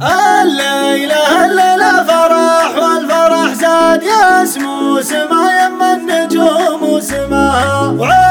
الليلة فرح والفرح زاد يسمو سما يما النجوم وسماها،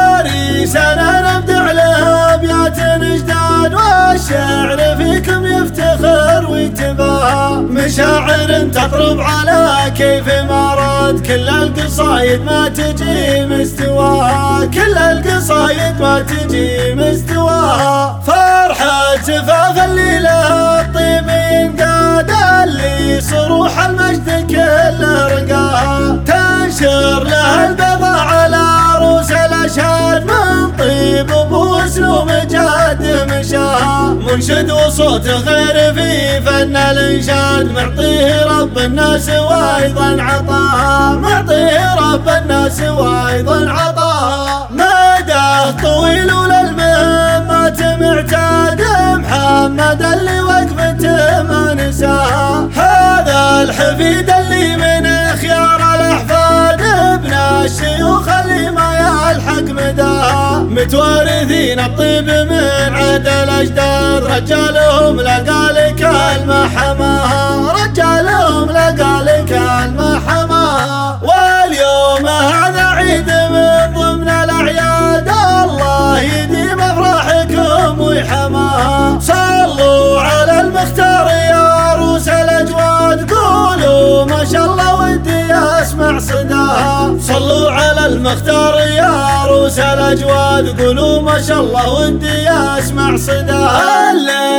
وعريسنا نبدع له ابيات جداد والشعر فيكم يفتخر ويتباهى، مشاعر تطرب على كيف ما راد كل القصايد ما تجي مستواها، كل القصايد ما تجي مستواها. فرحة زفاف الليلة الطيبين قاد اللي صروح المجد كل رقاها، تنشر له البضا على عروس الاشهاد من طيب وبوسلوب جاد مشاها، منشد وصوت غير في فن الانشاد، معطيه رب الناس وايضا عطاها، معطيه رب الناس وايضا عطاها. مداه طويل وللمهمات معتاد محمد اللي وقفته ما نساها، هذا الحفيد اللي من خيار الاحفاد ابن الشيوخ اللي ما يلحق مداها، متوارثين الطيب من عهد الاجداد، رجالهم لقى لك المحماها، رجالهم لقى لك المحماها. واليوم هذا عيد من ضمن الاعياد، الله يديم افراحكم ويحماها. صلوا على المختار يا عروس الاجواد، قولوا ما شاء الله ودي اسمع صداها. صلوا على المختار يا عروس الاجواد، قولوا ما شاء الله ودي اسمع صداها.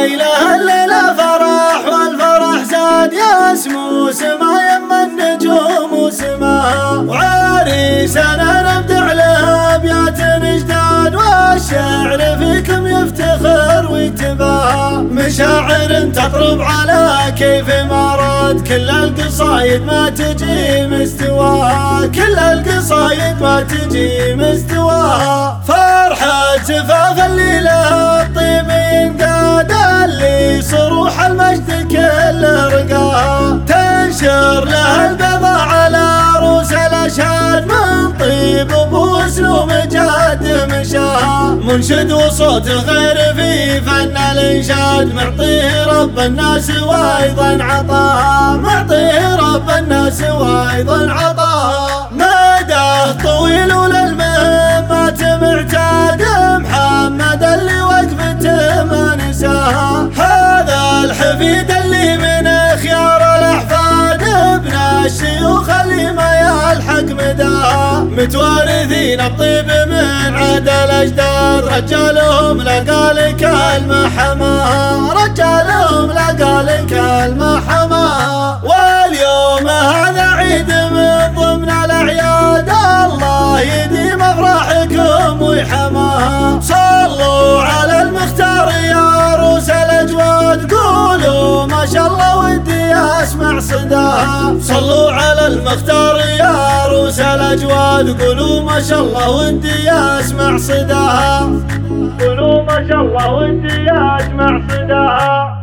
الليلة فرح والفرح زاد يسمو سما يما النجوم وسماها، وعريسنا نبدع له ابيات جداد والشعر فيكم يفتخر ويتباهى، مشاعر تطرب على كيف ما راد كل القصايد ما تجي مستواها، كل القصايد ما تجي مستواها. فرحة زفاف الليلة الطيبين قاد اللي صروح المجد كل رقاها، تنشر له البضا على عروس الاشهاد من طيب وبوسلوب جاد مشاها، منشد وصوت غير في فن الانشاد، معطيه رب الناس وايضا عطاها، معطيه رب الناس وايضا عطاها. مداه طويل وللمهمات معتاد محمد اللي وقفته ما نساها، هذا الحفيد اللي من خيار الاحفاد ابن الشيوخ اللي ما يلحق مداها، متوارثين الطيب من عهد الاجداد، رجالهم لقى لك المحماها، رجالهم لقى لك المحماها. واليوم هذا عيد من ضمن الاعياد، الله يديم افراحكم ويحماها. صلوا على المختار يا عروس الاجواد، قولوا ما شاء الله ودي اسمع صداها. صلوا على المختار يا عروس الاجواد، قولوا ما شاء الله ودي اسمع صداها، قولوا ما شاء الله ودي اسمع صداها.